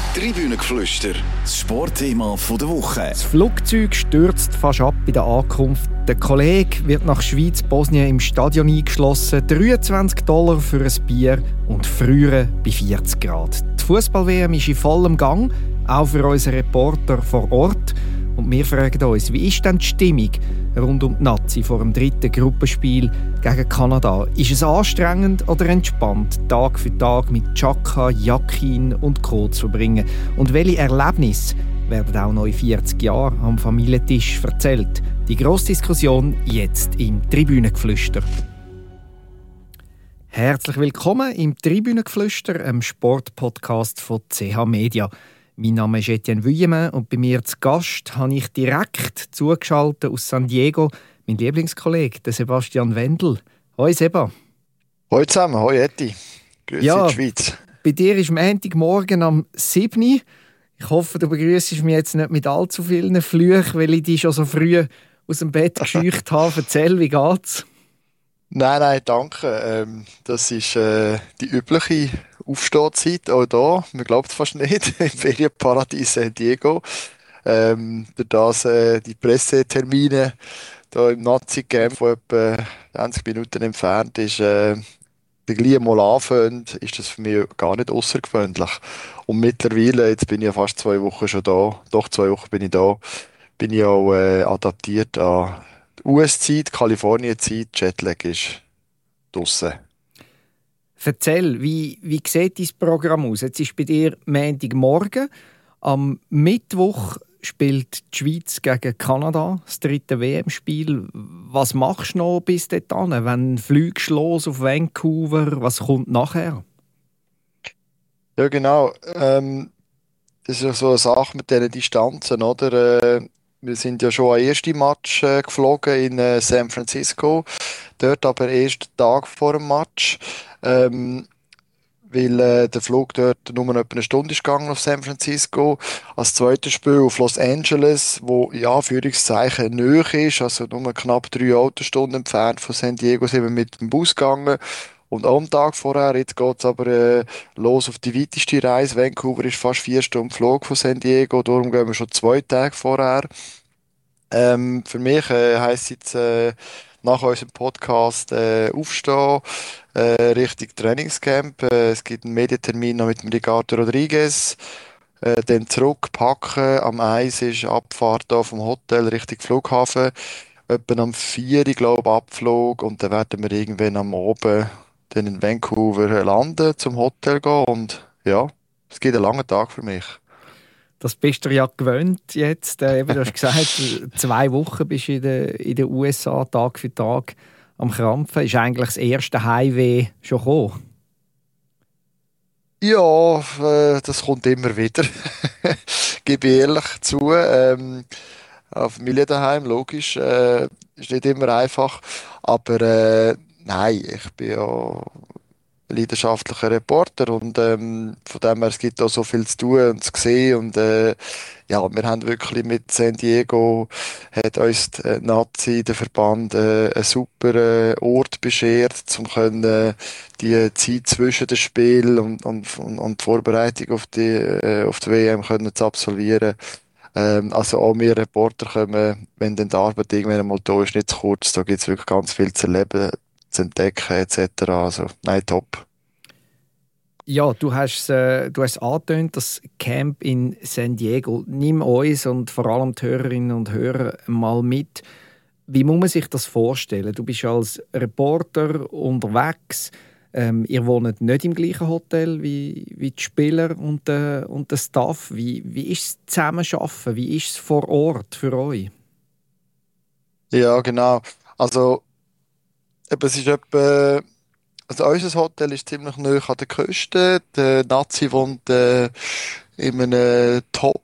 Tribünengeflüster, das Sportthema der Woche. Das Flugzeug stürzt fast ab bei der Ankunft. Der Kollege wird nach Schweiz-Bosnien im Stadion eingeschlossen. $23 für ein Bier und frieren bei 40 Grad. Die Fußball-WM ist in vollem Gang, auch für unsere Reporter vor Ort. Und wir fragen uns, wie ist denn die Stimmung rund um die Nazi vor dem dritten Gruppenspiel gegen Kanada? Ist es anstrengend oder entspannt, Tag für Tag mit Chaka, Jakin und Co. zu verbringen? Und welche Erlebnisse werden auch noch in 40 Jahren am Familientisch erzählt? Die grosse Diskussion jetzt im Tribünengeflüster. Herzlich willkommen im Tribünengeflüster, einem Sportpodcast von CH Media. Mein Name ist Etienne Vuillemin und bei mir zu Gast habe ich direkt zugeschaltet aus San Diego mein Lieblingskollege, den Sebastian Wendel. Hoi Seba. Hoi zusammen, hoi Eti. Grüezi in die Schweiz. Bei dir ist Montagmorgen am 7. Ich hoffe, du begrüssest mich jetzt nicht mit allzu vielen Flüchen, weil ich dich schon so früh aus dem Bett gescheucht habe. Erzähl, wie geht's? Nein, danke. Das ist die übliche Aufstehzeit, auch da. Man glaubt es fast nicht. Im Ferienparadies San Diego. Durch das die Pressetermine da im Nazi-Camp, von etwa 20 Minuten entfernt ist, gleich mal anfangen, ist das für mich gar nicht außergewöhnlich. Und mittlerweile, jetzt bin ich ja fast 2 Wochen schon da, doch 2 Wochen bin ich da, bin ich auch adaptiert an die US-Zeit, Kalifornien-Zeit, Jetlag ist draussen. Erzähl, wie sieht dein Programm aus? Jetzt ist bei dir Montagmorgen. Am Mittwoch spielt die Schweiz gegen Kanada, das 3. WM-Spiel. Was machst du noch bis dahin? Wann fliegst du los auf Vancouver? Was kommt nachher? Ja, genau. Das ist ja so eine Sache mit diesen Distanzen, oder? Wir sind ja schon am ersten Match geflogen in San Francisco. Dort aber erst einen Tag vor dem Match. Weil der Flug dort nur etwa eine Stunde ist gegangen auf San Francisco. Als zweites Spiel auf Los Angeles, wo in Anführungszeichen nahe ist, also nur knapp 3 Autostunden entfernt von San Diego, sind wir mit dem Bus gegangen. Und auch am Tag vorher, jetzt geht's aber los auf die weiteste Reise. Vancouver ist fast 4 Stunden Flug von San Diego, darum gehen wir schon 2 Tage vorher. Für mich heisst jetzt nach unserem Podcast aufstehen, Richtung Trainingscamp. Es gibt einen Medientermin noch mit dem Ricardo Rodriguez. Dann zurückpacken. Am 1 ist Abfahrt da vom Hotel Richtung Flughafen. Etwa am 4, glaube ich, Abflug. Und dann werden wir irgendwann am Abend dann in Vancouver landen, zum Hotel gehen. Und ja, es gibt einen langen Tag für mich. Das bist du ja gewöhnt jetzt. Du hast gesagt, 2 Wochen bist du in den USA Tag für Tag am Krampfen. Ist eigentlich das erste Heimweh schon gekommen? Ja, das kommt immer wieder. Gebe ich ehrlich zu. Familie daheim, logisch. Ist nicht immer einfach. Aber nein, ich bin ja leidenschaftlicher Reporter und von dem her, es gibt auch so viel zu tun und zu sehen und ja, wir haben wirklich mit San Diego, hat uns die Nazi, der Verband, einen super Ort beschert, um können die Zeit zwischen dem Spiel und die Vorbereitung auf die WM können zu absolvieren. Also auch wir Reporter kommen, wenn dann die Arbeit irgendwann mal da ist, nicht zu kurz, da gibt es wirklich ganz viel zu erleben, zu entdecken etc. Also, nein, top. Ja, du hast angetönt, das Camp in San Diego. Nimm uns und vor allem die Hörerinnen und Hörer mal mit. Wie muss man sich das vorstellen? Du bist als Reporter unterwegs. Ihr wohnt nicht im gleichen Hotel wie die Spieler und der Staff. Wie ist es zusammenarbeiten? Wie ist es vor Ort für euch? Ja, genau. Also, es ist etwa, also unser Hotel ist ziemlich nahe an der Küste. Der Nazi wohnt in einem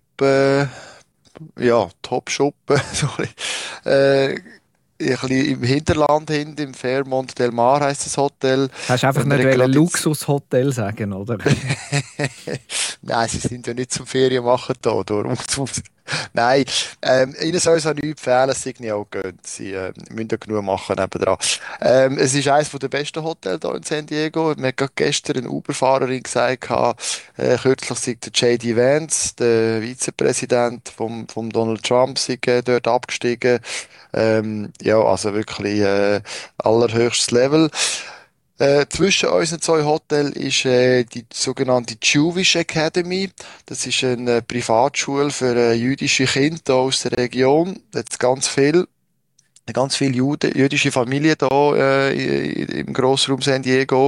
Top-Schuppen, sorry. Ein bisschen im Hinterland hinten, im Fairmont del Mar heisst das Hotel. Hast du einfach nicht ein Luxushotel sagen, oder? Nein, sie sind ja nicht zum Ferien machen da, darum Nein, ihnen soll es auch nichts fehlen, es sei nicht auch gönnt. Sie müssen ja genug machen nebendran. Es ist eines der besten Hotels hier in San Diego. Mir hat gerade gestern eine Uber-Fahrerin gesagt, kürzlich sei der J.D. Vance, der Vizepräsident vom Donald Trump, sei dort abgestiegen. Ja, also wirklich allerhöchstes Level. Zwischen unseren zwei Hotels ist die sogenannte Jewish Academy. Das ist eine Privatschule für jüdische Kinder hier aus der Region. Da hat's ganz viele jüdische Familien hier im Grossraum San Diego.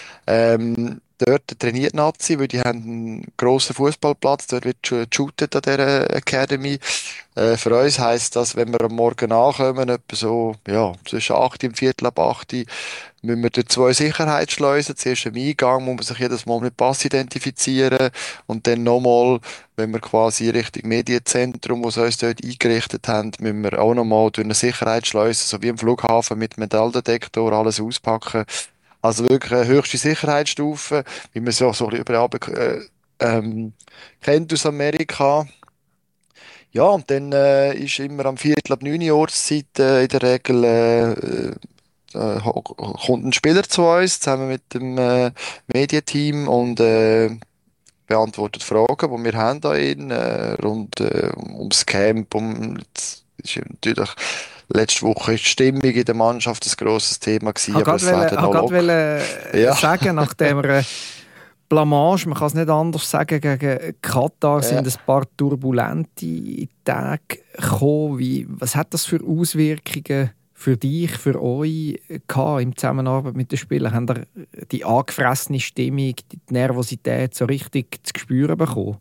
Dort trainiert Nazi, weil die haben einen grossen Fußballplatz. Dort wird geshootet an dieser Academy. Für uns heisst das, wenn wir am Morgen ankommen, etwa so, ja, zwischen 8 und Viertel ab 8, müssen wir durch zwei Sicherheitsschleusen. Zuerst am Eingang muss man sich jedes Mal mit Pass identifizieren und dann nochmal, wenn wir quasi Richtung Medienzentrum, wo sie uns dort eingerichtet haben, müssen wir auch nochmal durch eine Sicherheitsschleuse, so wie im Flughafen mit Metalldetektor, alles auspacken. Also wirklich eine höchste Sicherheitsstufe, wie man sie auch so ein bisschen überall kennt aus Amerika. Ja, und dann ist immer am Viertel ab 9 Uhr Ortszeit in der Regel kommt ein Spieler zu uns, zusammen mit dem Medienteam und beantwortet Fragen, die wir haben da rund ums Camp. Das ist ja natürlich, letzte Woche ist die Stimmung in der Mannschaft ein grosses Thema gewesen, aber es werden noch ja. sagen, nach der Blamage, man kann es nicht anders sagen, gegen Katar sind ein paar turbulente Tage gekommen. Was hat das für Auswirkungen für dich, für euch gehabt in Zusammenarbeit mit den Spielern? Habt ihr die angefressene Stimmung, die Nervosität so richtig zu spüren bekommen?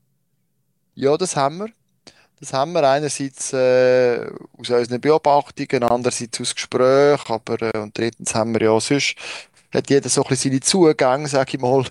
Ja, das haben wir. Das haben wir einerseits aus unseren Beobachtungen, andererseits aus Gesprächen, aber und drittens haben wir ja auch sonst hat jeder so ein bisschen seine Zugänge, sag ich mal,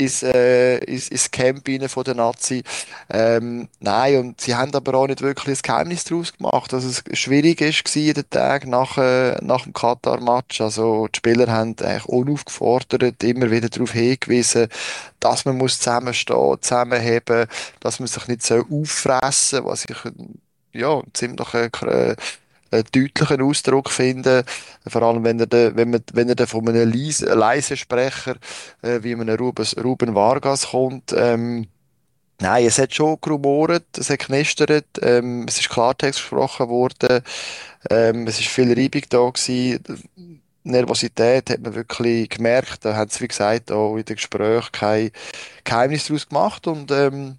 ins Camp rein von der Nazi. Nein, und sie haben aber auch nicht wirklich ein Geheimnis daraus gemacht, dass es schwierig ist in den Tagen nach dem Katar-Match. Also die Spieler haben eigentlich unaufgefordert immer wieder darauf hingewiesen, dass man muss zusammenstehen, zusammenheben, dass man sich nicht so auffressen, was ich ja ziemlich einen deutlichen Ausdruck finde, vor allem wenn er dann von einem leisen Sprecher wie einem Ruben Vargas kommt. Nein, es hat schon gerumort, es hat knistert, es ist Klartext gesprochen worden, es ist viel Reibung da gewesen. Nervosität hat man wirklich gemerkt. Da haben sie, wie gesagt, auch in den Gesprächen kein Geheimnis daraus gemacht. Und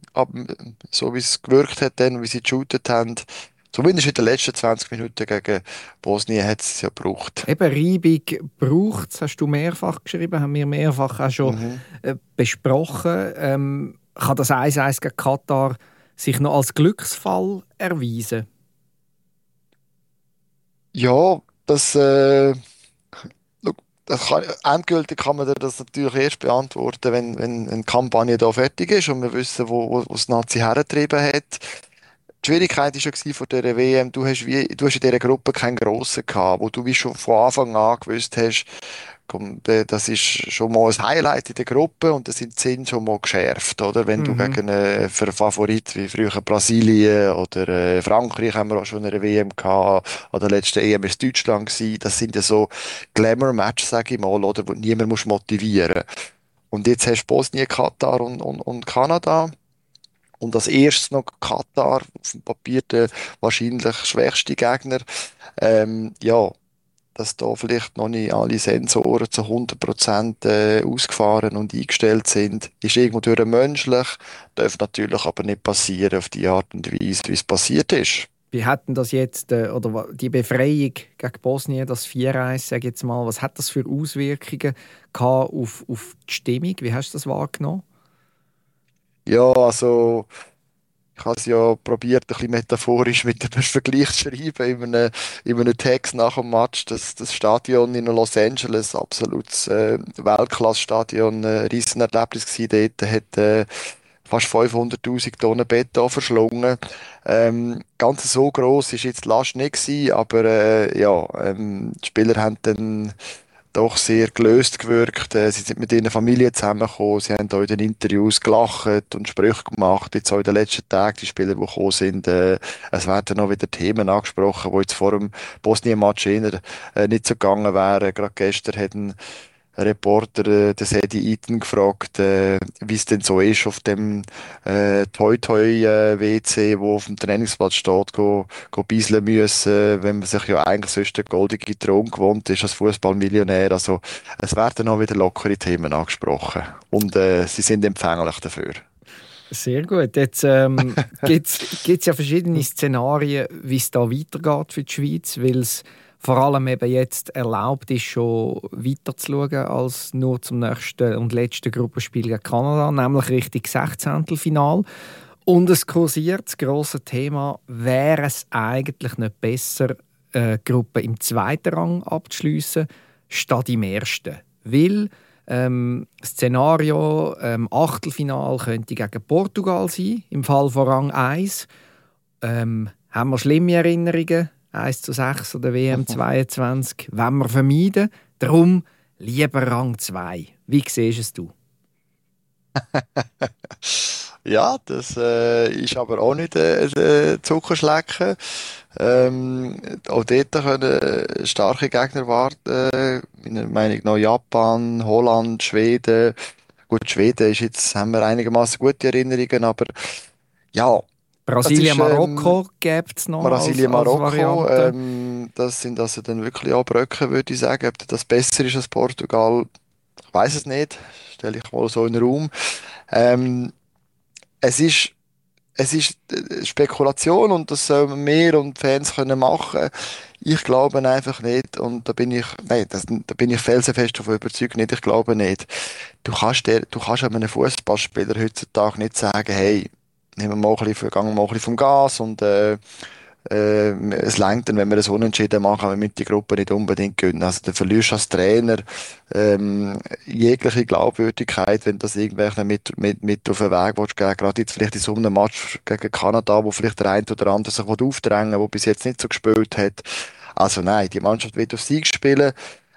so wie es gewirkt hat, dann, wie sie geshootet haben, zumindest in den letzten 20 Minuten gegen Bosnien hat es ja gebraucht. Eben, Reibung braucht es, hast du mehrfach geschrieben, haben wir mehrfach auch schon besprochen. Kann das 1-1 gegen Katar sich noch als Glücksfall erweisen? Ja, endgültig kann man das natürlich erst beantworten, wenn die Kampagne da fertig ist und wir wissen, wo das Nazi hergetrieben hat. Die Schwierigkeit war ja von dieser WM, du hast in dieser Gruppe keinen Grossen gehabt, wo du wie schon von Anfang an gewusst hast, komm, das ist schon mal ein Highlight in der Gruppe und da sind die Sinne schon mal geschärft, oder? Wenn du gegen einen Favorit wie früher Brasilien oder Frankreich haben wir auch schon in einer WM gehabt, oder letzte EM ist Deutschland gewesen, das sind ja so Glamour-Matches, sag ich mal, oder? Wo niemand muss motivieren. Und jetzt hast du Bosnien, Katar und Kanada. Und als erstes noch Katar, auf dem Papier der wahrscheinlich schwächste Gegner. Ja, dass da vielleicht noch nicht alle Sensoren zu 100% ausgefahren und eingestellt sind, ist irgendwo durch menschlich, darf natürlich aber nicht passieren auf die Art und Weise, wie es passiert ist. Wie hat denn das jetzt, oder die Befreiung gegen Bosnien, das 4-1, sag ich jetzt mal, was hat das für Auswirkungen gehabt auf die Stimmung? Wie hast du das wahrgenommen? Ja, also ich habe es ja probiert, ein bisschen metaphorisch mit einem Vergleich zu schreiben in einem Text nach dem Match. Das Stadion in Los Angeles, absolutes Weltklasse-Stadion, Riesenerlebnis gewesen. Dort hat fast 500'000 Tonnen Beton verschlungen. Ganz so gross ist jetzt die Last nicht gewesen, aber ja, die Spieler haben dann doch sehr gelöst gewirkt. Sie sind mit ihren Familien zusammengekommen, sie haben da in den Interviews gelacht und Sprüche gemacht. Jetzt auch in den letzten Tagen, die Spieler, die gekommen sind, es werden noch wieder Themen angesprochen, die jetzt vor dem Bosnien-Match eher nicht so gegangen wären. Gerade gestern hätten Reporter, der Sedi Eaton gefragt, wie es denn so ist auf dem Toi-Toi-WC, wo auf dem Trainingsplatz steht, go bisseln müssen, wenn man sich ja eigentlich sonst den goldenen Thron gewohnt ist als Fußballmillionär. Also es werden auch wieder lockere Themen angesprochen und sie sind empfänglich dafür. Sehr gut. Jetzt gibt's ja verschiedene Szenarien, wie es da weitergeht für die Schweiz, weil es vor allem eben jetzt erlaubt ist, schon weiter zu schauen als nur zum nächsten und letzten Gruppenspiel gegen Kanada, nämlich Richtung 16. Und es kursiert das grosse Thema, wäre es eigentlich nicht besser, Gruppe im zweiten Rang abzuschliessen, statt im ersten? Weil Szenario Achtelfinal könnte gegen Portugal sein, im Fall von Rang 1. Haben wir schlimme Erinnerungen? 1:6 oder WM 22 wollen wir vermeiden. Darum lieber Rang 2. Wie siehst du es? Ja, das ist aber auch nicht Zuckerschlecken. Auch dort können starke Gegner warten. Meiner Meinung nach Japan, Holland, Schweden. Gut, Schweden ist jetzt, haben wir einigermaßen gute Erinnerungen, aber ja. Brasilien, Marokko gibt es noch Brasilien, als Marokko, Variante. das sind also dann wirklich auch Brücken, würde ich sagen. Ob das besser ist als Portugal, ich weiß es nicht. Stelle ich mal so in den Raum. Es ist, es ist Spekulation und das sollen wir und die Fans können machen. Ich glaube einfach nicht und da bin ich felsenfest davon überzeugt nicht. Ich glaube nicht. Du kannst einem Fußballspieler heutzutage nicht sagen, hey, nehmen wir mal gehen wir mal ein bisschen vom Gas und es reicht dann, wenn wir das Unentschieden machen, wenn wir mit die Gruppe nicht unbedingt gewinnen. Also du verlierst als Trainer jegliche Glaubwürdigkeit, wenn das irgendwelche mit auf den Weg willst, gerade jetzt vielleicht in so einem Match gegen Kanada, wo vielleicht der eine oder andere sich aufdrängen will, der bis jetzt nicht so gespielt hat. Also nein, die Mannschaft wird auf Sieg spielen.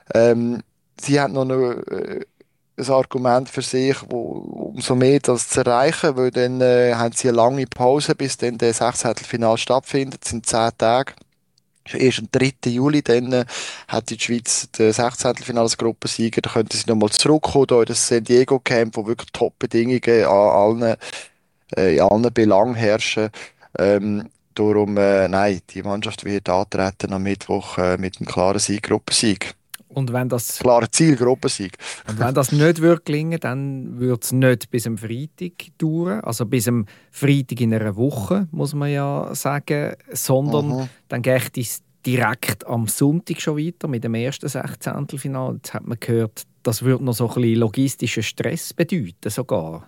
Sie hat noch eine ein Argument für sich, wo umso mehr das zu erreichen, weil dann haben sie eine lange Pause, bis dann der 16. stattfindet, das sind 10 Tage. Erst am 3. Juli dann hat die Schweiz den 16. als Gruppensieger, da könnten sie nochmal zurückkommen, da in das San Diego Camp, wo wirklich Top-Bedingungen in allen Belangen herrschen. Darum, nein, die Mannschaft wird antreten am Mittwoch mit einem klaren Gruppensieg. Und wenn das, klarer Ziel, Gruppensieg. Und wenn das nicht gelingen würde, dann würde es nicht bis am Freitag dauern, also bis am Freitag in einer Woche, muss man ja sagen, sondern dann geht es direkt am Sonntag schon weiter mit dem ersten 16. Jetzt hat man gehört, das würde noch so ein bisschen logistischen Stress bedeuten sogar.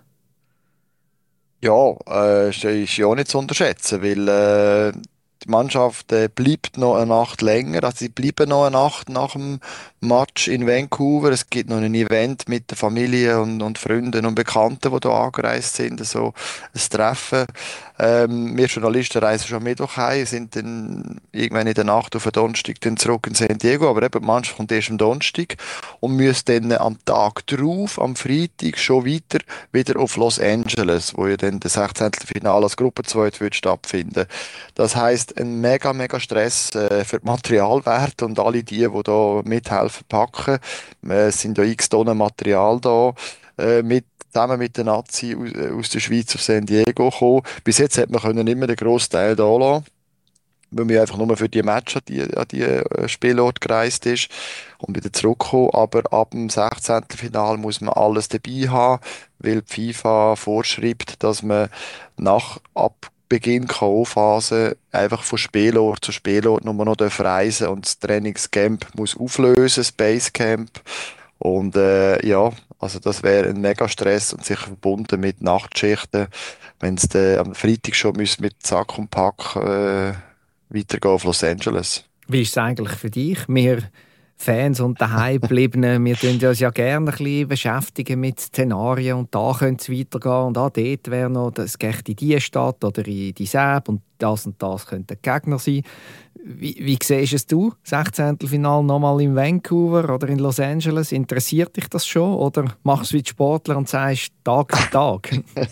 Ja, ist ja auch nicht zu unterschätzen, weil die Mannschaft bleibt noch eine Nacht länger, also sie bleiben noch eine Nacht nach dem Match in Vancouver. Es gibt noch ein Event mit der Familie und Freunden und Bekannten, die hier angereist sind, so ein Treffen. Wir Journalisten reisen schon am Mittwoch heim, sind dann irgendwann in der Nacht auf den Donnerstag dann zurück in San Diego, aber eben die Mannschaft kommt erst am Donnerstag und muss dann am Tag drauf, am Freitag, schon wieder auf Los Angeles, wo ja dann das 16. Finale als Gruppenzweit wird stattfinden. Das heisst, ein mega, mega Stress für die Materialwerte und alle die da mithelfen packen. Es sind ja x Tonnen Material da, zusammen mit den Nazi aus der Schweiz auf San Diego gekommen. Bis jetzt hat man können immer den grossen Teil da lassen, weil man einfach nur für die Match an die Spielort gereist ist und wieder zurückgekommen. Aber ab dem 16. Final muss man alles dabei haben, weil die FIFA vorschreibt, dass man ab Beginn K.O.-Phase einfach von Spielort zu Spielort nur noch reisen und das Trainingscamp muss auflösen, das Basecamp. Und ja, also das wäre ein mega Stress und sicher verbunden mit Nachtschichten, wenn es am Freitag schon mit Sack und Pack weitergehen auf Los Angeles. Wie ist es eigentlich für dich? Wir Fans und Daheimgebliebenen, wir tun uns ja gerne ein bisschen beschäftigen mit Szenarien und da könnte es weitergehen und dort wäre noch, es geht in diese Stadt oder in die Säb und das könnte der Gegner sein. Wie siehst du es? 16. Finale nochmal in Vancouver oder in Los Angeles? Interessiert dich das schon oder machst du wie die Sportler und sagst Tag für Tag?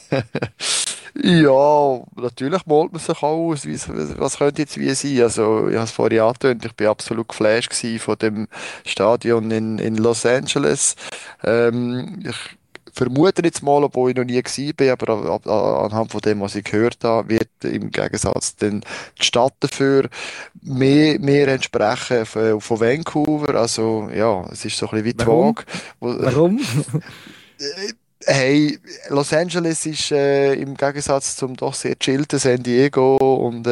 Ja, natürlich malt man sich auch aus, was könnte jetzt wie sein. Also, ich habe es vorhin angetönt, ich bin absolut geflasht gewesen von dem Stadion in Los Angeles. Ich vermute jetzt mal, obwohl ich noch nie gewesen bin, aber anhand von dem, was ich gehört habe, wird im Gegensatz dann die Stadt dafür mehr entsprechen von Vancouver. Also, ja, es ist so ein bisschen wie die Warum? Waage. Warum? Hey, Los Angeles ist im Gegensatz zum doch sehr chillten San Diego und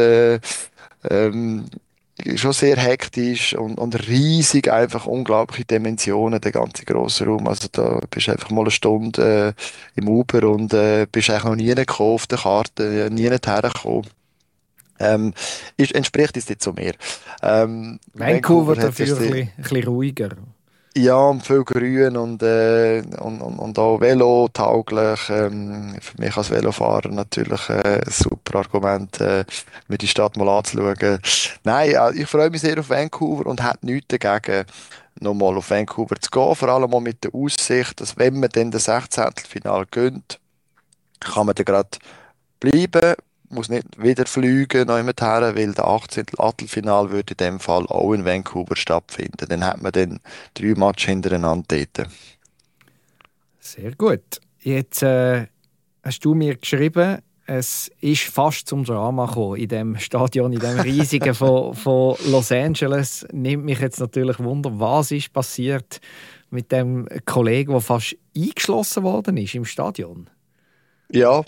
ähm, schon sehr hektisch und riesig, einfach unglaubliche Dimensionen, der ganze grosse Raum. Also da bist du einfach mal eine Stunde im Uber und bist eigentlich noch nie gekommen auf der Karte, nie hergekommen. Entspricht es nicht so mehr. Vancouver Vancouver hat sich dafür ein bisschen ruhiger. ja, und viel Grün und auch Velo-tauglich. Für mich als Velofahrer natürlich ein super Argument, mir die Stadt mal anzuschauen. Nein, ich freue mich sehr auf Vancouver und hätte nichts dagegen, nochmal auf Vancouver zu gehen. Vor allem auch mit der Aussicht, dass wenn man dann das 16. Finale gönnt, kann man dann gerade bleiben, muss nicht wieder fliegen noch jemand her, weil der 18. Achtelfinal würde in dem Fall auch in Vancouver stattfinden. Dann hat man dann 3 Matches hintereinander dort. Sehr gut. Jetzt hast du mir geschrieben, es ist fast zum Drama gekommen in dem Stadion, in dem riesigen von Los Angeles. Nimmt mich jetzt natürlich Wunder, was ist passiert mit dem Kollegen, der fast eingeschlossen worden ist im Stadion? Ja,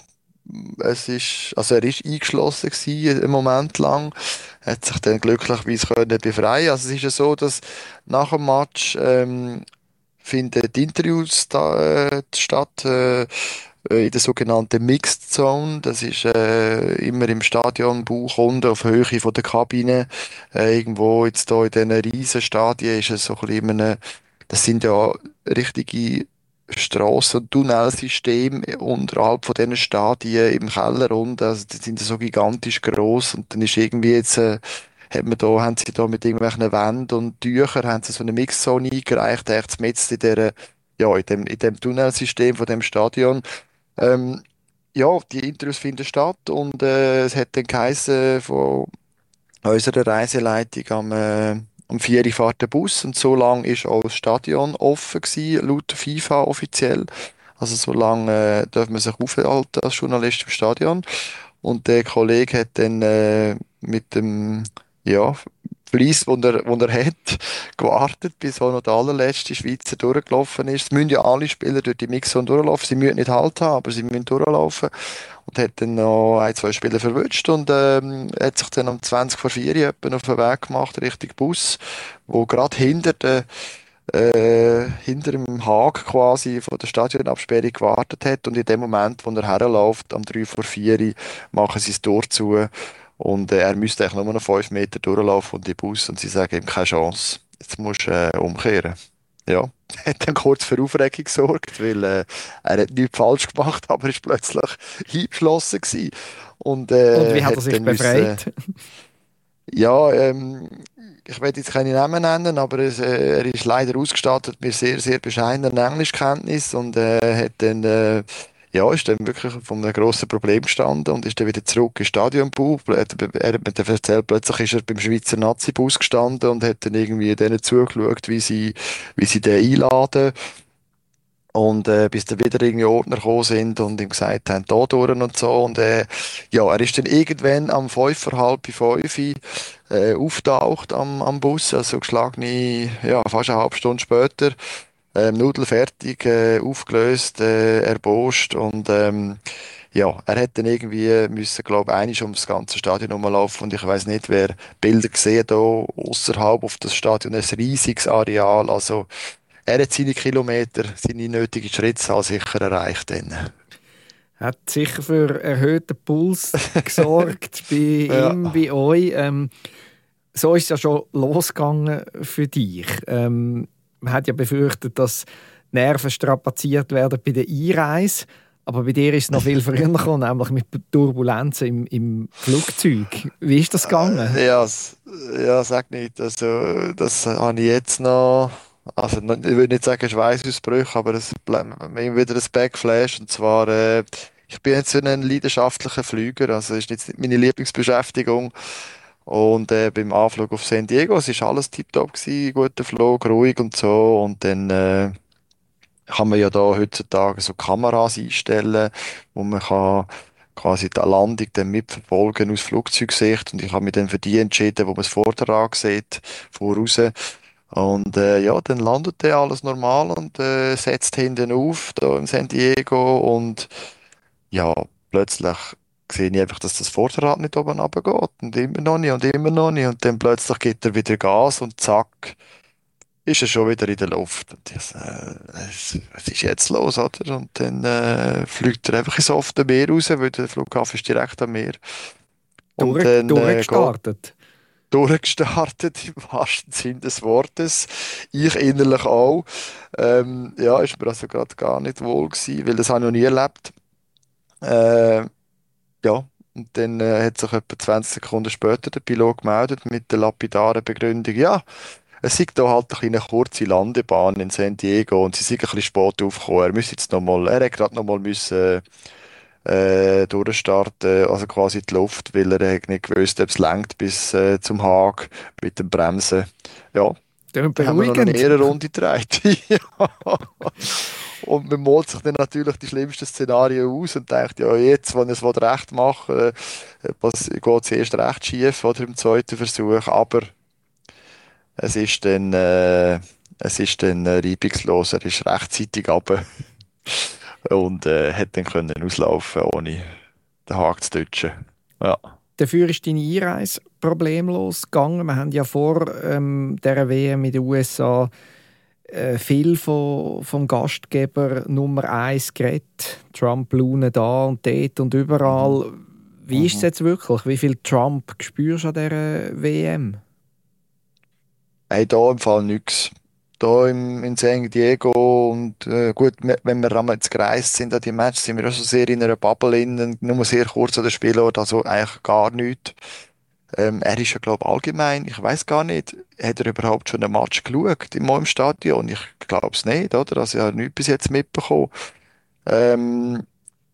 er ist eingeschlossen gewesen, einen Moment lang, hat sich dann glücklicherweise können befreien. Also es ist ja so, dass nach dem Match finden die Interviews statt in der sogenannten Mixed Zone. Das ist immer im Stadion, Bauch unten auf Höhe von der Kabine. Irgendwo jetzt hier in diesen riesen Stadien ist es so ein bisschen das sind ja richtige Strassen- und Tunnelsystem unterhalb von diesen Stadien im Keller unten, also die sind so gigantisch groß und dann ist irgendwie jetzt haben sie da mit irgendwelchen Wänden und Tüchern haben sie so eine Mixzone eingereicht, echt mitten in der, ja, in dem Tunnelsystem von dem Stadion. Ähm, ja, die Interviews finden statt und es hat dann geheißen von unserer Reiseleitung um 4 Uhr fährt der Bus und so lange ist auch das Stadion offen gewesen, laut FIFA offiziell. Also so lange darf man sich aufhalten als Journalist im Stadion. Und der Kollege hat dann mit dem ja, Fleiss, den er hat, gewartet, bis auch noch der allerletzte Schweizer durchgelaufen ist. Es müssen ja alle Spieler durch die Mixzone durchlaufen. Sie müssen nicht Halt haben, aber sie müssen durchlaufen. Und hat dann noch ein, zwei Spieler verwünscht und hat sich dann um 20 vor 4 Uhr etwa auf den Weg gemacht Richtung Bus, wo gerade hinter dem Haag quasi von der Stadionabsperrung gewartet hat und in dem Moment, wo er herläuft, am 3 vor 4 Uhr, machen sie das Tor zu und er müsste eigentlich nur noch 5 Meter durchlaufen und die Bus und sie sagen ihm keine Chance. Jetzt musst du umkehren. Ja, hat dann kurz für Aufregung gesorgt, weil er hat nichts falsch gemacht, aber er ist plötzlich eingeschlossen gewesen. Und wie hat er hat sich dann befreit? Ja, ich werde jetzt keine Namen nennen, aber er ist leider ausgestattet mit sehr, sehr bescheidenen Englischkenntnis und hat dann, ja, ist dann wirklich vor einem grossen Problem gestanden und ist dann wieder zurück ins Stadionbau. Er hat mir dann erzählt, plötzlich ist er beim Schweizer Nazi-Bus gestanden und hat dann irgendwie denen zugeschaut, wie sie den einladen. Und bis dann wieder irgendwie Ordner gekommen sind und ihm gesagt haben, da durch und so. Und ja, er ist dann irgendwann am 5 vor halb 5 auftaucht am Bus, also geschlagene, ja, fast eine halbe Stunde später. Nudeln fertig, aufgelöst, erbost und ja, er hat dann irgendwie müssen, glaube ich, einmal um das ganze Stadion rumlaufen und ich weiß nicht, wer Bilder gesehen da außerhalb auf das Stadion, ein riesiges Areal, also er hat seine Kilometer, seine nötige Schrittzahl sicher erreicht. Dann. Hat sicher für erhöhten Puls gesorgt bei Ja. ihm, bei euch. So ist es ja schon losgegangen für dich. Man hat ja befürchtet, dass Nerven strapaziert werden bei der Einreise. Aber bei dir ist es noch viel früher gekommen, nämlich mit Turbulenzen im Flugzeug. Wie ist das gegangen? Ja, ja, sag nicht. Also, das habe ich jetzt noch. Also, ich würde nicht sagen Schweißausbrüche, aber es bleibt mir immer wieder ein Backflash. Und zwar, ich bin jetzt ein leidenschaftlicher Flüger. Also, ist jetzt nicht meine Lieblingsbeschäftigung. Und beim Anflug auf San Diego, es ist alles tiptop gewesen, guter Flug, ruhig und so. Und dann kann man ja da heutzutage so Kameras einstellen, wo man kann quasi die Landung dann mitverfolgen aus Flugzeugsicht. Und ich habe mich dann für die entschieden, wo man es vorher sieht, voraus. Und ja, dann landet der alles normal und setzt hinten auf, da in San Diego. Und ja, plötzlich sehe ich einfach, dass das Vorderrad nicht oben runtergeht. Und immer noch nicht und immer noch nicht. Und dann plötzlich gibt er wieder Gas und zack, ist er schon wieder in der Luft. Und ich so, was ist jetzt los, oder? Und dann fliegt er einfach ins offene Meer raus, weil der Flughafen ist direkt am Meer. Und dann Durchgestartet. durchgestartet, im wahrsten Sinne des Wortes. Ich innerlich auch. Ja, ist mir also gerade gar nicht wohl gewesen, weil das habe ich noch nie erlebt. Äh, ja, und dann hat sich etwa 20 Sekunden später der Pilot gemeldet mit der lapidaren Begründung, ja, es sei da halt eine kleine kurze Landebahn in San Diego und sie sind ein bisschen spät aufgekommen. Er müsste jetzt noch mal, er hat gerade noch mal müssen durchstarten, also quasi die Luft, weil er hat nicht gewusst, ob es langt bis zum Haag mit dem Bremsen. Ja, Dann da haben wir noch eine beruhigend. Ehrenrunde gedreht. Ja. Und man malt sich dann natürlich die schlimmsten Szenarien aus und denkt, ja, jetzt, wenn ich es recht mache, geht es erst recht schief oder im zweiten Versuch. Aber es ist dann reibungslos. Er ist rechtzeitig runter und hat dann können auslaufen, ohne den Haken zu touchen. Ja. Dafür ist deine Einreise problemlos gegangen. Wir haben ja vor dieser WM in den USA viel vom Gastgeber Nummer 1 geredet. Trump launen da und dort und überall. Wie ist es jetzt wirklich? Wie viel Trump spürst du an dieser WM? Hey, da im Fall nichts. Da in San Diego und gut, wenn wir einmal jetzt gereist sind an die Matches, sind wir auch so sehr in einer Bubble innen, nur sehr kurz an der Spielort, also eigentlich gar nichts. Er ist ja, glaube ich, allgemein, ich weiß gar nicht, hat er überhaupt schon einen Match geschaut im Stadion? Ich glaube es nicht, oder? Also ich habe nichts bis jetzt mitbekommen. Ähm,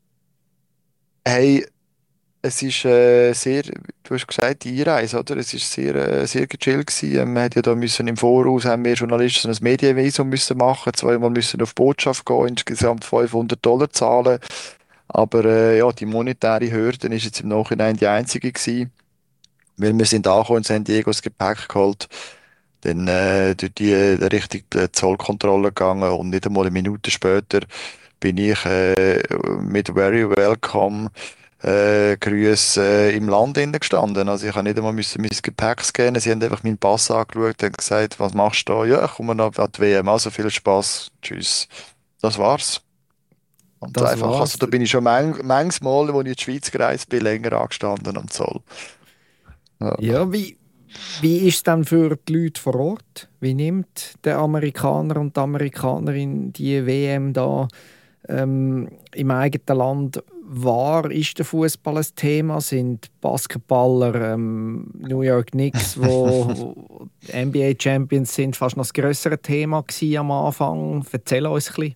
hey, es ist sehr, du hast gesagt, die Einreise, oder? Es ist sehr gechillt gewesen. Man hat ja da müssen im Voraus, haben wir Journalisten so ein Medienvisum müssen machen, zweimal müssen auf Botschaft gehen, insgesamt $500 zahlen. Aber ja, die monetäre Hürde ist jetzt im Nachhinein die einzige gewesen. Weil wir sind angekommen in San Diego, das Gepäck geholt, dann durch die Richtung Zollkontrolle gegangen und nicht einmal eine Minute später bin ich mit Very Welcome Grüße im Land innen gestanden. Also ich habe nicht einmal mein Gepäck scannen, sie haben einfach meinen Pass angeschaut und gesagt, was machst du da? Ja, ich komme noch an die WM, also viel Spaß, tschüss. Das war's. Und Das einfach, also war's. da bin ich schon manches Mal, als ich in die Schweiz gereist bin, länger angestanden am Zoll. Ja. Ja, wie ist es dann für die Leute vor Ort? Wie nimmt der Amerikaner und die Amerikanerin die WM da im eigenen Land wahr? Ist der Fußball ein Thema? Sind Basketballer New York Knicks, wo NBA-Champions sind, fast noch das grössere Thema gewesen am Anfang? Erzähl uns ein bisschen.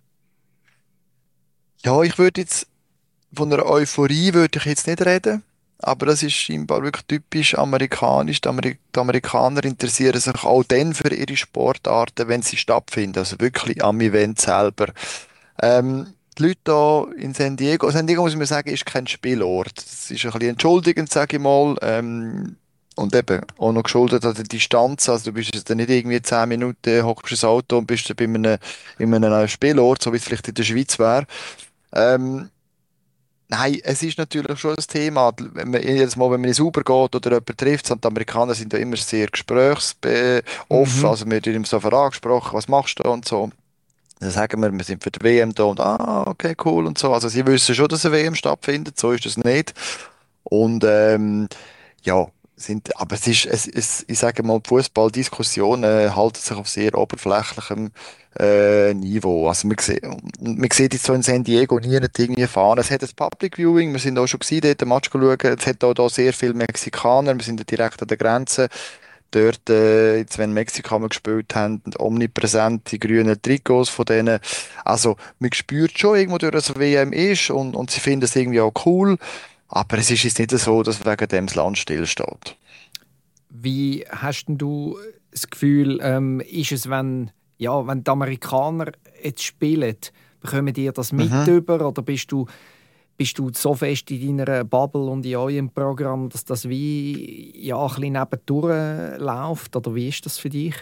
Ja, ich würde jetzt von einer Euphorie würde ich jetzt nicht reden, aber das ist scheinbar wirklich typisch amerikanisch. Die Amerikaner interessieren sich auch dann für ihre Sportarten, wenn sie stattfinden, also wirklich am Event selber. Die Leute hier in San Diego muss man sagen, ist kein Spielort. Das ist ein bisschen entschuldigend, sage ich mal. Und eben, auch noch geschuldet an der Distanz. Also du bist jetzt dann nicht irgendwie 10 Minuten, hockst ins Auto und bist dann in einem Spielort, so wie es vielleicht in der Schweiz wäre. Ähm, Nein, es ist natürlich schon ein Thema. Wenn man, jedes Mal, wenn man ins Uber geht oder jemanden trifft, und die Amerikaner sind ja immer sehr gesprächsoffen. Also wir haben so angesprochen, was machst du und so. Dann sagen wir sind für die WM da und okay, cool und so. Also sie wissen schon, dass eine WM stattfindet, so ist das nicht. Und ja, aber ich sage mal, die Fußballdiskussionen halten sich auf sehr oberflächlichem Niveau. Also man sieht jetzt so in San Diego nie nicht irgendwie fahren. Es hat ein Public Viewing, wir sind auch schon gewesen, dort den Match schauen. Es hat auch da sehr viele Mexikaner, wir sind ja direkt an der Grenze. Dort, jetzt, wenn Mexikaner gespielt haben, omnipräsent die grünen Trikots von denen. Also, man spürt schon irgendwo, durch das WM ist und sie finden es irgendwie auch cool. Aber es ist jetzt nicht so, dass wegen dem das Land stillsteht. Wie hast denn du das Gefühl, ist es, wenn die Amerikaner jetzt spielen, bekommen die das mit Mhm. über oder bist du so fest in deiner Bubble und in eurem Programm, dass das wie ein bisschen nebendurch läuft? Oder wie ist das für dich?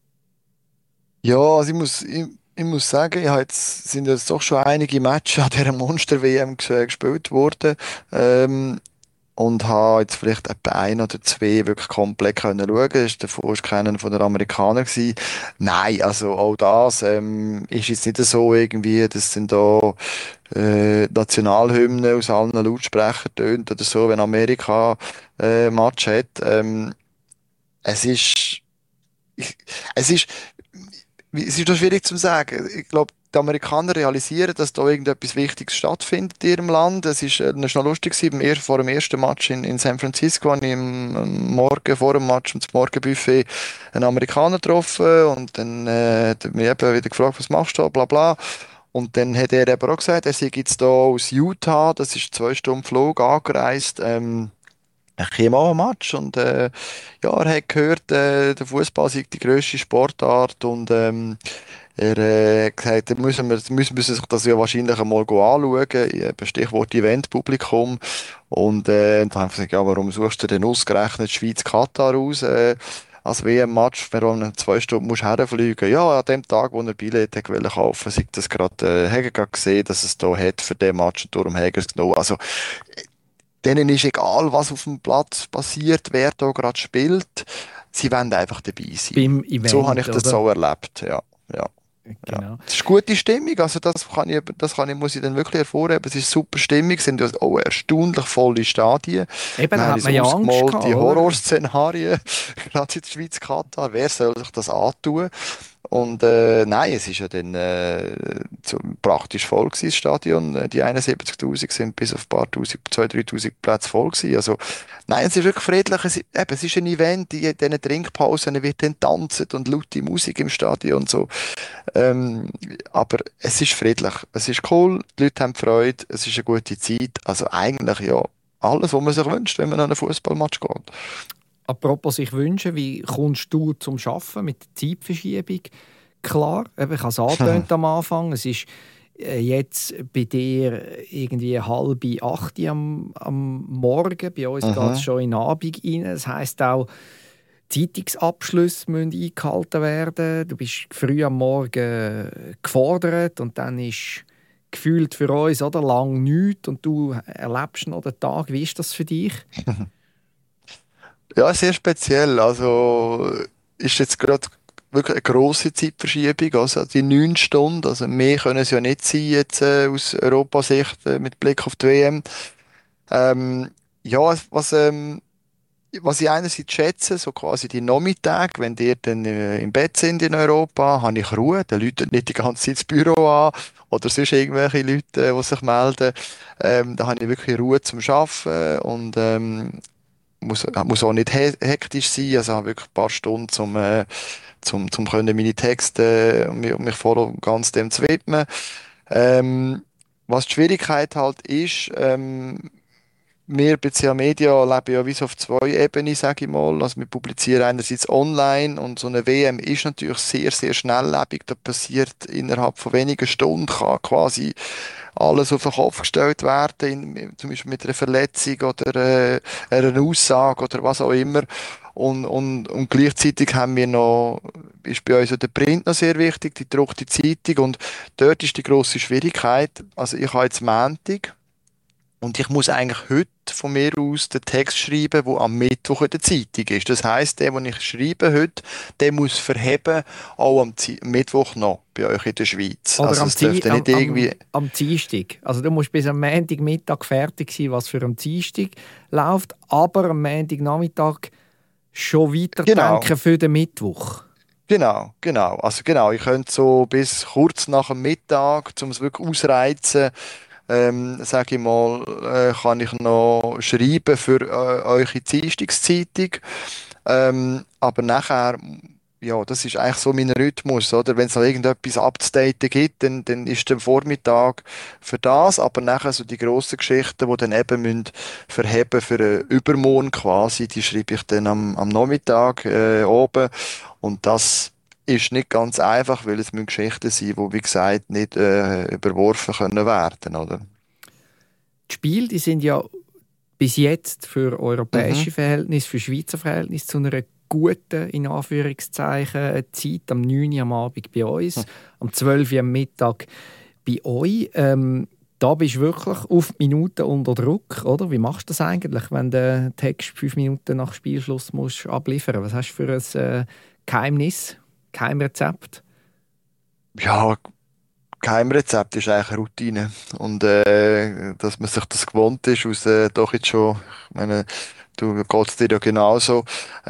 Ja, also ich muss sagen, sind jetzt doch schon einige Matches an dieser Monster-WM gespielt worden. Ähm, und habe jetzt vielleicht etwa ein oder zwei wirklich komplett können schauen. Davor war keiner von den Amerikanern gewesen. Nein, also auch das ist jetzt nicht so irgendwie, das sind da Nationalhymnen aus allen Lautsprechern tönt oder so, wenn Amerika Match hat. Es ist, ich, es ist es ist noch schwierig zu sagen. Ich glaube, die Amerikaner realisieren, dass da irgendetwas Wichtiges stattfindet in ihrem Land. Es ist noch lustig gewesen, vor dem ersten Match in San Francisco, habe ich am Morgen, vor dem Match, zum Morgenbuffet einen Amerikaner getroffen und dann hat er mich eben wieder gefragt, was machst du da, bla bla. Und dann hat er eben auch gesagt, er sei jetzt da aus Utah, das ist 2 Stunden Flug, angereist, ich käme auch ein Match und ja, er hat gehört, der Fußball sei die grösste Sportart und er hat gesagt, da müssen sich das ja wahrscheinlich einmal anschauen, eben Stichwort Eventpublikum. Und dann haben wir gesagt, ja, warum suchst du denn ausgerechnet Schweiz-Katar aus? Als WM-Match, warum du 2 Stunden musst herfliegen. Ja, an dem Tag, wo er Billett wollte kaufen, sei das gerade, hat er gerade gesehen, dass es da hat für den Match und darum hat er es genommen. Also, denen ist egal, was auf dem Platz passiert, wer da gerade spielt. Sie wollen einfach dabei sein. Beim So habe Event, ich das oder? so erlebt, ja. Ja. Ja. Genau. Es ist gute Stimmung, also muss ich dann wirklich hervorheben. Es ist super Stimmung, es sind ja auch erstaunlich volle Stadien. Eben, Wir da haben hat uns man ja Angst ausgemalt, gehabt, die oder? Horrorszenarien, gerade in der Schweiz, Katar, wer soll sich das antun? Und nein, es ist ja dann praktisch voll gewesen, das Stadion. Die 71.000 sind bis auf ein paar Tausend, 2.000, 3.000 Plätze voll gewesen. Also nein, es ist wirklich friedlich. Es ist ein Event, in diesen Trinkpausen wird dann tanzt und laute Musik im Stadion und so. Aber es ist friedlich, es ist cool, die Leute haben Freude, es ist eine gute Zeit. Also eigentlich ja alles, was man sich wünscht, wenn man an einen Fußballmatch geht. Apropos sich wünschen, wie kommst du zum Arbeiten mit der Zeitverschiebung? Klar, eben, ich habe es angetönt am Anfang. Es ist jetzt bei dir irgendwie 7:30 am Morgen. Bei uns geht es Mhm. schon in den Abend rein. Das heisst auch, Zeitungsabschlüsse müssen eingehalten werden. Du bist früh am Morgen gefordert und dann ist gefühlt für uns oder lang nichts und du erlebst noch den Tag. Wie ist das für dich? Ja, sehr speziell. Also ist jetzt gerade wirklich eine grosse Zeitverschiebung, also die 9 Stunden. Also mehr können es ja nicht sein jetzt aus Europasicht mit Blick auf die WM. Ähm, ja, was ich einerseits schätze, so quasi die Nachmittage, wenn die dann im Bett sind in Europa, habe ich Ruhe, dann läutet nicht die ganze Zeit das Büro an oder sonst irgendwelche Leute, die sich melden. Da habe ich wirklich Ruhe zum Arbeiten und muss auch nicht hektisch sein, also habe wirklich ein paar Stunden zum können meine Texte und mich voll und ganz dem zu widmen. Was die Schwierigkeit halt ist, wir bei CA Media leben ja wie so auf 2 Ebenen, sage ich mal. Also wir publizieren einerseits online und so eine WM ist natürlich sehr, sehr schnelllebig. Da passiert innerhalb von wenigen Stunden, kann quasi alles auf den Kopf gestellt werden, zum Beispiel mit einer Verletzung oder einer Aussage oder was auch immer. Und gleichzeitig haben wir noch, ist bei uns auch der Print noch sehr wichtig, die gedruckte Zeitung. Und dort ist die grosse Schwierigkeit. Also ich habe jetzt Montag, Und ich muss eigentlich heute von mir aus den Text schreiben, der am Mittwoch in der Zeitung ist. Das heisst, der, den ich schreibe heute, der muss verheben, auch am Mittwoch noch bei euch in der Schweiz. Oder Also es dürfte nicht irgendwie... am Dienstag. Also du musst bis am Montagmittag fertig sein, was für am Dienstag läuft, aber am Montagnachmittag schon weiterdenken Genau. für den Mittwoch. Genau. Also genau, ich könnte so bis kurz nach dem Mittag, um es wirklich ausreizen, sage ich mal, kann ich noch schreiben für eure Dienstagszeitung. Aber nachher, ja, das ist eigentlich so mein Rhythmus, oder? Wenn es noch irgendetwas abzudaten gibt, dann ist der Vormittag für das, aber nachher so die grossen Geschichten, die dann eben müssen verheben für einen Übermorgen quasi, die schreibe ich dann am Nachmittag oben. Und das ist nicht ganz einfach, weil es müssen Geschichten sein, die, wie gesagt, nicht überworfen können werden, oder? Die Spiele, die sind ja bis jetzt für Mhm. europäische Verhältnisse, für Schweizer Verhältnisse zu einer guten, in Anführungszeichen, Zeit, am 9 Uhr am Abend bei uns, am 12 Uhr am Mittag bei euch. Da bist du wirklich auf die Minuten unter Druck, oder? Wie machst du das eigentlich, wenn du den Text 5 Minuten nach Spielschluss musst abliefern? Was hast du für ein Geheimnis, Geheimrezept? Ja, Geheimrezept ist eigentlich Routine. Und dass man sich das gewohnt ist, aus doch jetzt schon, ich meine, du geht's dir ja genauso.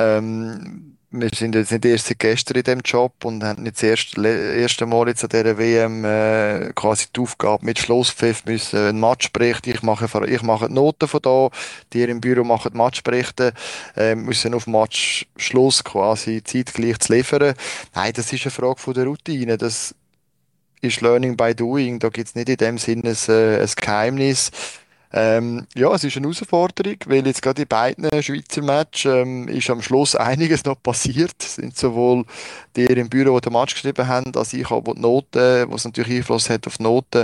Wir sind jetzt nicht erst seit gestern in diesem Job und haben nicht das erste Mal jetzt an dieser WM quasi die Aufgabe mit Schlusspfiff müssen einen Matchbericht. Ich mache die Noten von da, die im Büro machen die Matchberichte, müssen auf Matchschluss quasi zeitgleich zu liefern. Nein, das ist eine Frage von der Routine. Das ist Learning by Doing. Da gibt es nicht in dem Sinne ein Geheimnis. Ja, es ist eine Herausforderung, weil jetzt gerade in beiden Schweizer Matches ist am Schluss einiges noch passiert. Es sind sowohl die im Büro, die den Match geschrieben haben, als ich auch, die Noten, was natürlich Einfluss hat auf die Noten,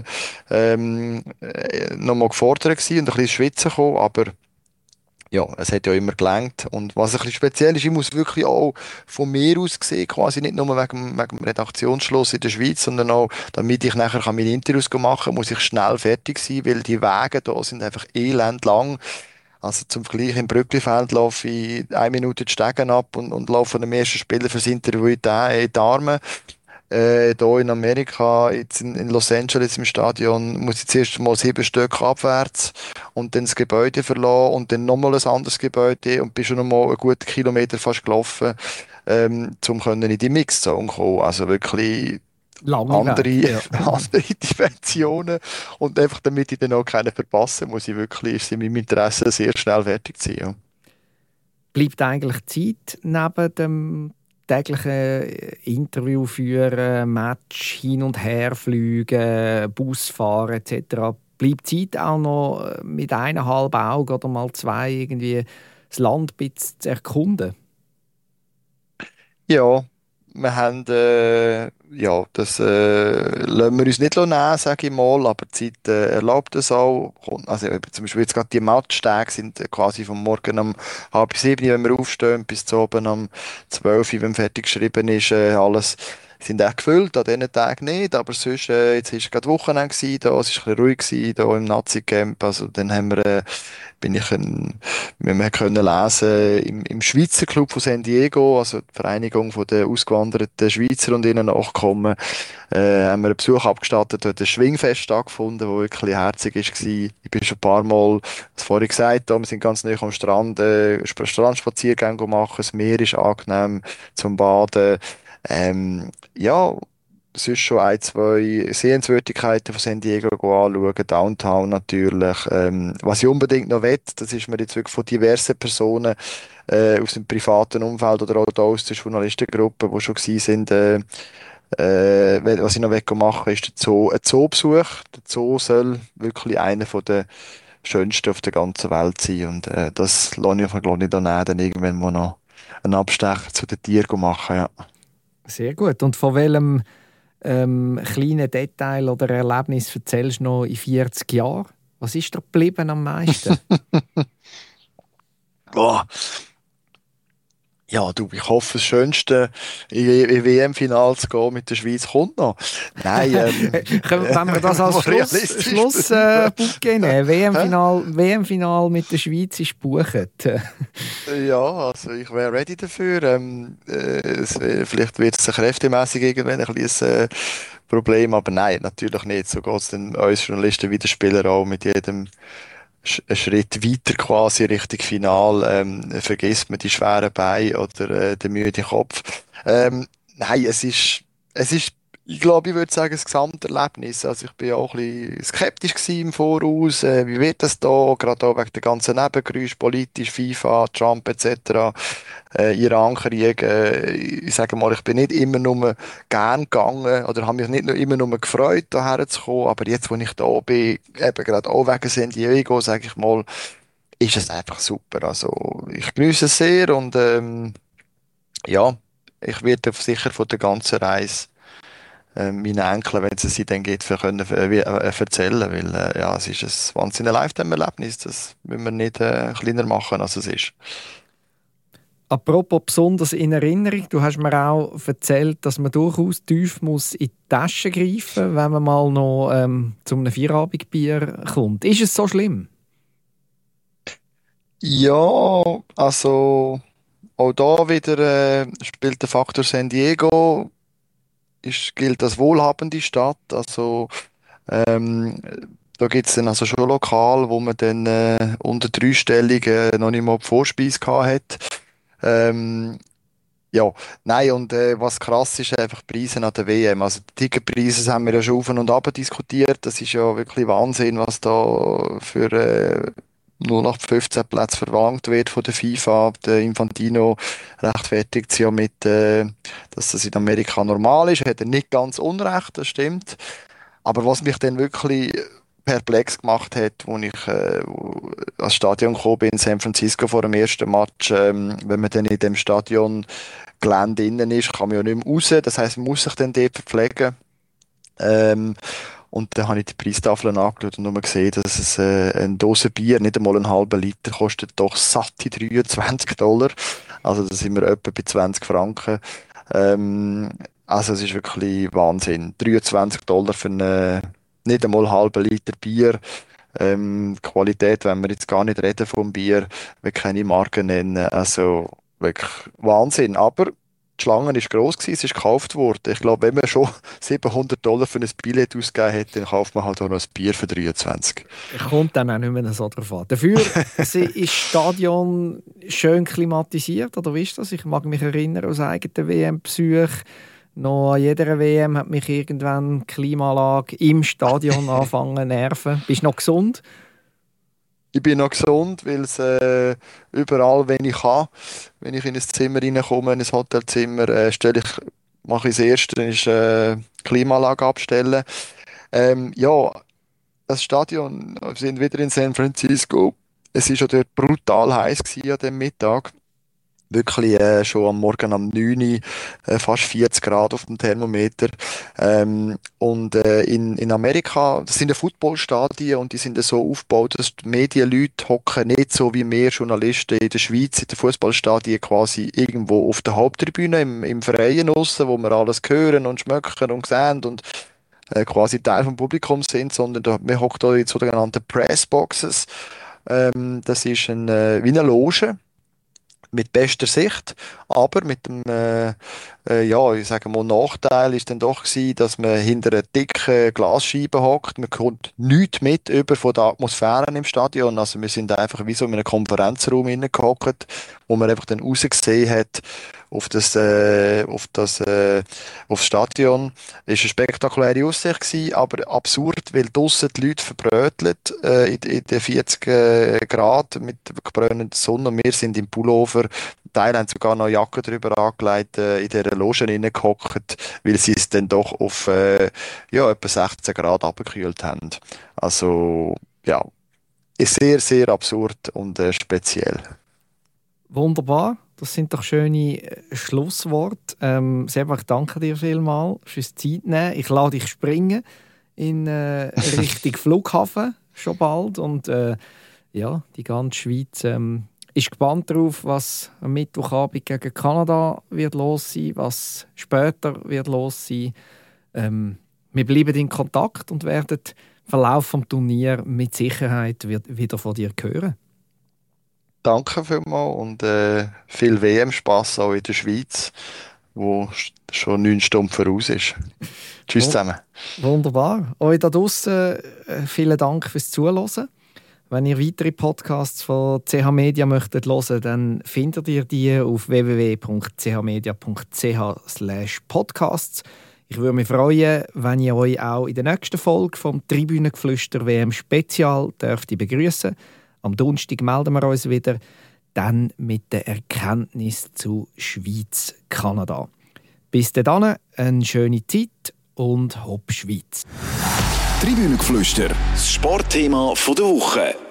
nochmal gefordert gewesen und ein bisschen ins Schwitzen gekommen, aber ja, es hat ja immer gelangt. Und was ein bisschen speziell ist, ich muss wirklich auch von mir aus sehen, quasi nicht nur wegen dem Redaktionsschluss in der Schweiz, sondern auch, damit ich nachher meine Interviews machen kann, muss ich schnell fertig sein, weil die Wege da sind einfach elend lang. Also zum Vergleich im Brücklifeld laufe ich 1 Minute die Stegen ab und laufe dem ersten Spieler fürs Interview in die Arme. Hier in Amerika, jetzt in Los Angeles im Stadion, muss ich zuerst mal 7 Stück abwärts und dann das Gebäude verlassen und dann nochmal ein anderes Gebäude und bin schon nochmal einen guten Kilometer fast gelaufen, zum können in die Mixzone kommen. Also wirklich Lange Weg, andere, ja. andere Dimensionen und einfach damit ich dann auch keinen verpasse, muss ich wirklich, ist es in meinem Interesse, sehr schnell fertig zu sein. Ja. Bleibt eigentlich Zeit neben dem täglichen Interview führen, Match hin und her fliegen, Busfahren etc. Bleibt Zeit auch noch mit 1,5 Augen oder mal 2 irgendwie das Land ein bisschen zu erkunden? Ja, wir haben, ja, das lassen wir uns nicht nehmen, sage ich mal, aber die Zeit erlaubt es auch. Also eben zum Beispiel jetzt gerade die Matchtage sind quasi vom Morgen um 6:30, wenn wir aufstehen, bis zu oben um 12 Uhr, wenn fertig geschrieben ist, alles sind echt gefüllt, an diesen Tagen nicht, aber sonst, jetzt war gerade Wochenende gewesen, da, es war ein bisschen ruhig gewesen, da im Nazi-Camp, also dann haben wir, wir haben können lesen im Schweizer Club von San Diego, also die Vereinigung von den ausgewanderten Schweizer und ihnen Nachkommen, haben wir einen Besuch abgestattet, dort ein Schwingfest stattgefunden, wo wirklich herzig war. Ich bin schon ein paar Mal, das vorhin gesagt, wir sind ganz nah am Strand, Strandspaziergänge machen, das Meer ist angenehm zum Baden, ja, sonst schon 2 Sehenswürdigkeiten von San Diego anschauen, Downtown natürlich. Was ich unbedingt noch will, das ist mir jetzt wirklich von diversen Personen aus dem privaten Umfeld oder auch da aus der Journalistengruppe, die schon gewesen sind, was ich noch machen will, ist der Zoo, ein Zoobesuch. Der Zoo soll wirklich einer der schönsten auf der ganzen Welt sein und das lasse ich mir nicht nehmen, dann irgendwann mal noch einen Abstecher zu den Tieren machen, ja. Sehr gut. Und von welchem kleinen Detail oder Erlebnis erzählst du noch in 40 Jahren? Was ist dir geblieben am meisten? Boah. Ja, du, ich hoffe, das Schönste in WM-Final zu gehen mit der Schweiz kommt noch. Nein, Wenn wir das als realistisch Schluss bleiben. nehmen, Hä? WM-Final mit der Schweiz ist gebucht. Ja, also ich wäre ready dafür. Vielleicht wird es kräftemässig irgendwann ein kleines Problem, aber nein, natürlich nicht. So geht es dann uns Journalisten wie den Spieler auch mit jedem einen Schritt weiter quasi Richtung Final, vergisst man die schweren Beine oder den müden Kopf. Nein, es ist, ich glaube, ich würde sagen, das Gesamterlebnis. Also ich bin auch ein bisschen skeptisch gewesen im Voraus. Wie wird das da? Gerade auch wegen der ganzen Nebengeräusche, politisch, FIFA, Trump etc. Iran-Krieg. Ich sage mal, ich bin nicht immer nur gern gegangen oder habe mich nicht nur immer nur gefreut, hierher zu kommen. Aber jetzt, wo ich da bin, eben gerade auch wegen San Diego, sage ich mal, ist es einfach super. Also ich genieße es sehr und ja, ich werde sicher von der ganzen Reise meinen Enkeln, wenn es sie dann geht, für können erzählen, weil ja, es ist ein wahnsinniges Lifetime-Erlebnis. Das müssen wir nicht kleiner machen, als es ist. Apropos besonders in Erinnerung, du hast mir auch erzählt, dass man durchaus tief muss in die Tasche greifen muss, wenn man mal noch zu einem Feierabendbier kommt. Ist es so schlimm? Ja, also auch da wieder spielt der Faktor San Diego, gilt als wohlhabende Stadt. Also ähm, da gibt es dann also schon Lokal, wo man dann unter dreistellig noch nicht mal die Vorspeise gehabt hat. Ähm, ja, nein, und was krass ist, einfach die Preise an der WM. Also die Ticketpreise das haben wir ja schon auf und ab diskutiert. Das ist ja wirklich Wahnsinn, was da für nur noch 15 Plätze verlangt wird von der FIFA. Der Infantino rechtfertigt sich ja mit, dass das in Amerika normal ist. Hat er nicht ganz unrecht, das stimmt. Aber was mich dann wirklich perplex gemacht hat, als ich ans Stadion gekommen bin in San Francisco vor dem ersten Match, wenn man dann in dem Stadion Gelände innen ist, kann man ja nicht mehr raus. Das heisst, man muss sich dann dort verpflegen. Ähm, und dann habe ich die Preistafeln angeschaut und nur gesehen, dass es eine Dose Bier, nicht einmal einen halben Liter, kostet doch satte $23. Also da sind wir etwa bei 20 Franken. Ähm, also es ist wirklich Wahnsinn. $23 für eine, nicht einmal einen halben Liter Bier. Qualität, wenn wir jetzt gar nicht reden vom Bier, wir keine Marken nennen. Also wirklich Wahnsinn. Aber die Schlange war gross gewesen, es ist gekauft worden. Ich glaube, wenn man schon $700 für ein Billett ausgegeben hat, dann kauft man halt auch noch ein Bier für 23. Kommt dann auch nicht mehr so drauf an. Dafür ist das Stadion schön klimatisiert, oder wie ist das? Ich mag mich erinnern aus eigenen WM-Besuchen. Noch an jeder WM hat mich irgendwann die Klimaanlage im Stadion angefangen zu nerven. Bist du noch gesund? Ich bin noch gesund, weil es überall, wenn ich kann, wenn ich in ein Zimmer reinkomme, in ein Hotelzimmer, mache ich das Erste, dann ist die Klimaanlage abstellen. Ja, das Stadion, wir sind wieder in San Francisco. Es war ja dort brutal heiß gewesen an dem Mittag. Wirklich schon am Morgen um 9 Uhr, fast 40 Grad auf dem Thermometer. In Amerika, das sind ja Footballstadien und die sind ja so aufgebaut, dass die Medienleute hocken nicht so wie wir Journalisten in der Schweiz, in den Fußballstadien quasi irgendwo auf der Haupttribüne im Freien aussen, wo wir alles hören und schmecken und sehen und quasi Teil vom Publikum sind, sondern wir hocken da in sogenannten Pressboxes. Das ist wie eine Loge mit bester Sicht, aber mit dem, ja, ich sage mal, Nachteil ist dann doch gewesen, dass man hinter einer dicken Glasscheibe hockt. Man kommt nichts mit über von der Atmosphäre im Stadion. Also wir sind einfach wie so in einem Konferenzraum hineingehockt, wo man einfach dann rausgesehen hat aufs Stadion. Es war eine spektakuläre Aussicht gewesen, aber absurd, weil draussen die Leute verbrötelt, in den 40 Grad mit gebrannter Sonne und wir sind im Pullover. Teile haben sogar noch Jacke drüber angelegt, in dieser Loge reingehockt, weil sie es dann doch auf ja, etwa 16 Grad abgekühlt haben. Also, ja, ist sehr, sehr absurd und speziell. Wunderbar. Das sind doch schöne Schlussworte. Seba, ich danke dir vielmals fürs Zeitnehmen. Ich lade dich springen in Richtung Flughafen schon bald und ja, die ganze Schweiz ist gespannt darauf, was am Mittwochabend gegen Kanada wird los sein, was später wird los sein. Wir bleiben in Kontakt und werden den Verlauf des Turniers mit Sicherheit wieder von dir hören. Danke vielmals und viel WM-Spass auch in der Schweiz, wo schon 9 Stunden voraus ist. Tschüss zusammen. Wunderbar. Euch da draussen vielen Dank fürs Zuhören. Wenn ihr weitere Podcasts von CH Media möchtet hören, dann findet ihr die auf www.chmedia.ch/podcasts. Ich würde mich freuen, wenn ihr euch auch in der nächsten Folge vom Tribünengeflüster WM Spezial dürft begrüßen. Am Donnerstag melden wir uns wieder, dann mit der Erkenntnis zu Schweiz-Kanada. Bis dann, eine schöne Zeit und Hopp Schweiz. Tribünengeflüster, das Sportthema der Woche.